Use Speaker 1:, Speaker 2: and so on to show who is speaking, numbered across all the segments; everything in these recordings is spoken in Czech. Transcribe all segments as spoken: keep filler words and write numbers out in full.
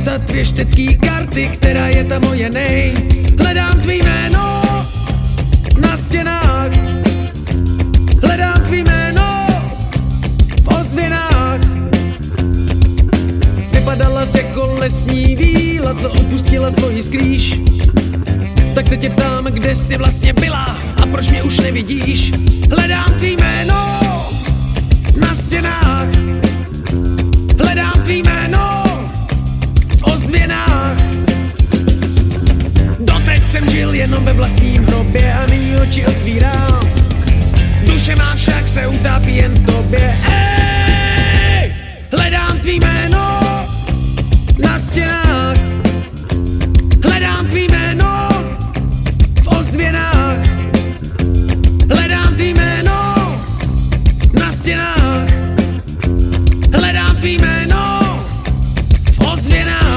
Speaker 1: světa tvěštecký karty, která je ta moje nej. Hledám tvý jméno na stěnách, hledám tvý jméno v ozvěnách. Vypadala jsi jako lesní víla, co opustila svoji skrýš. Tak se tě ptám, kde jsi vlastně byla a proč mě už nevidíš. Hledám tvý jméno na stěnách, hledám tvý jméno v ozvěnách. Doteď jsem žil jenom ve vlastním hrobě a nyní oči otvírám. Duše má však se utápí jen v tobě. Ej! Hledám tvý jméno na stěnách, hledám tvý jméno v ozvěnách, hledám tvý jméno na stěnách, hledám tvý jméno v ozvěnách.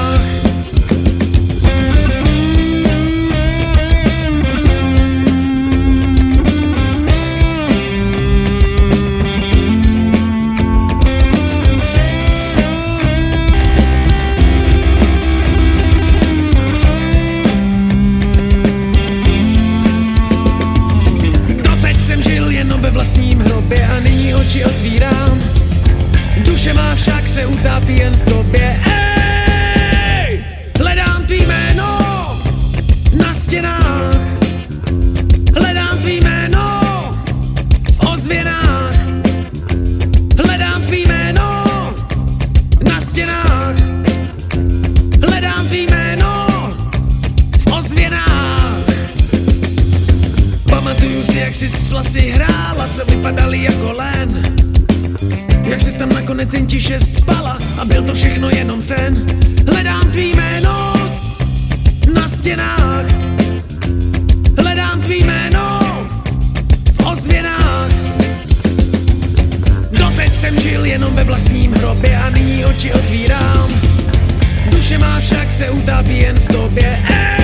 Speaker 1: Ve vlastním hrobě a nyní oči otvírám. Duše má však se utápí jen v tobě. Ej! Hledám tvý jméno na stěnách, hledám tvý jméno v ozvěnách, hledám tvý jméno na stěnách, hledám tvý jméno v ozvěnách. Pamatuju si, jak jsi s vlasy hrála, co vypadaly jako len. Jak jsi tam nakonec jen tiše spala a byl to všechno jenom sen. Hledám tvý jméno na stěnách, hledám tvý jméno v ozvěnách. Doteď jsem žil jenom ve vlastním hrobě a nyní oči otvírám. Duše má však se utápí jen v tobě. Ej!